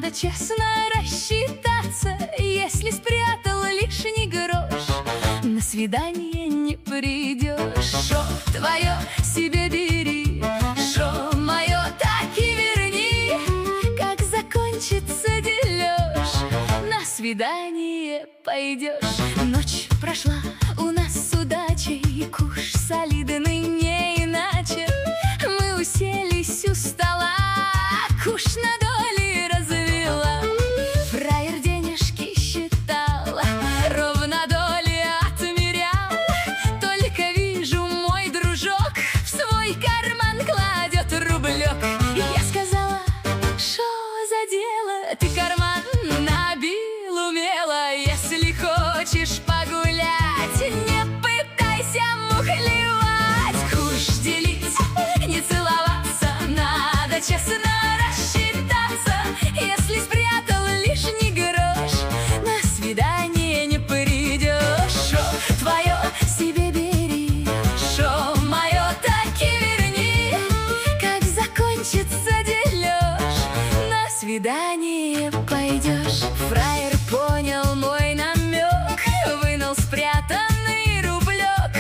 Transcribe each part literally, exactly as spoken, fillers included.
надо честно рассчитаться. Если спрятал лишний грош, на свидание не придешь. Шо твое себе бери, шо мое так и верни. Как закончится дележ, на свидание пойдешь. Ночь прошла у нас с удачей, куш солидный не иначе. Мы уселись у стола, куш на доли развела. Фраер денежки считал, ровно доли отмерял. Только вижу, мой дружок в свой карман кладет рублек. Я сказала: шо за дело, ты карман набил умело. Если хочешь погулять, не пытайся мухлевать. Куш делить, не целоваться, надо честно рассчитаться. Если спрятал лишний грош, на свидание не придешь. Шо твое себе бери, шо мое так и верни. Как закончится дележ, на свидание пойдешь. Фраер понял мой намек, вынул спрятанный рублек,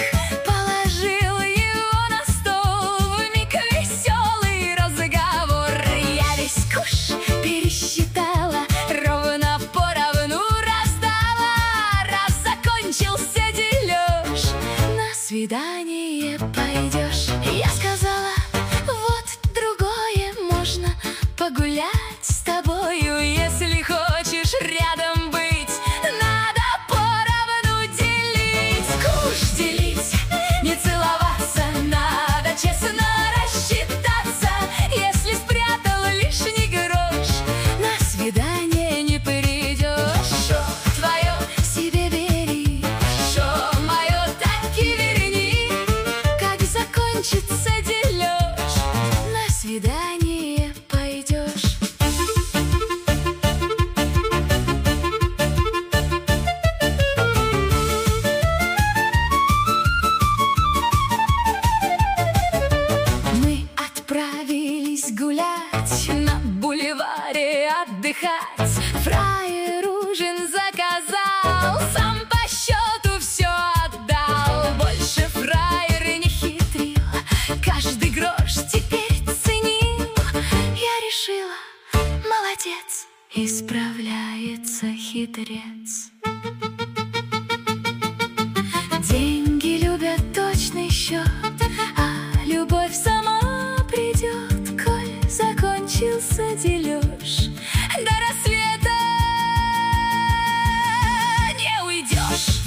положил его на стол. Вмиг веселый разговор. Я весь куш пересчитала, ровно поровну раздала. Раз закончился дележ, на свидание пойдешь. Я сказала: вот другое можно погулять с тобою. Если хочешь рядом быть, надо поровну делить. Куш делить, не целоваться, надо честно рассчитаться. Если спрятал лишний грош, на свидание не придешь. Шо твое себе бери, шо мое так и верни. Как закончится дележ, на свидание пойдешь. Мы отправились гулять, на бульваре отдыхать. Фраер ужин заказал, сам по счету все отдал. Больше фраер не хитрил, каждый грош теперь ценил. Я решила: молодец, исправляется хитрец. Деньги любят точный счет, а любовь сама придет. Коль закончился дележ, до рассвета не уйдешь.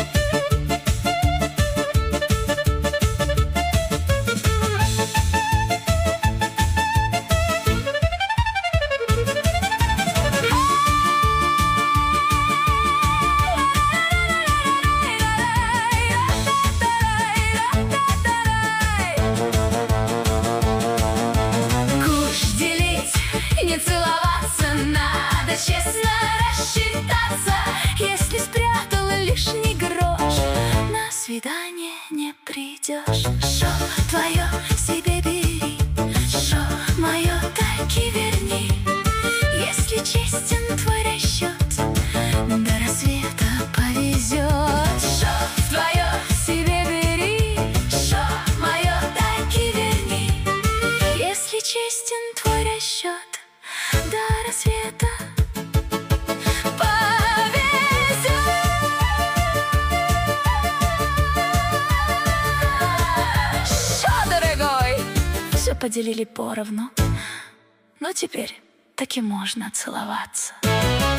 Не целоваться, надо честно рассчитаться. Если спрятал лишний грош, на свидание не придешь. Шо твое себе бери, шо мое так и верни. Если честен твой расчет, до рассвета повезет. Шо твое себе бери, шо мое так и верни. Если честен твой расчет, до рассвета повезет. Шо, дорогой, все поделили поровну, но теперь таки можно целоваться.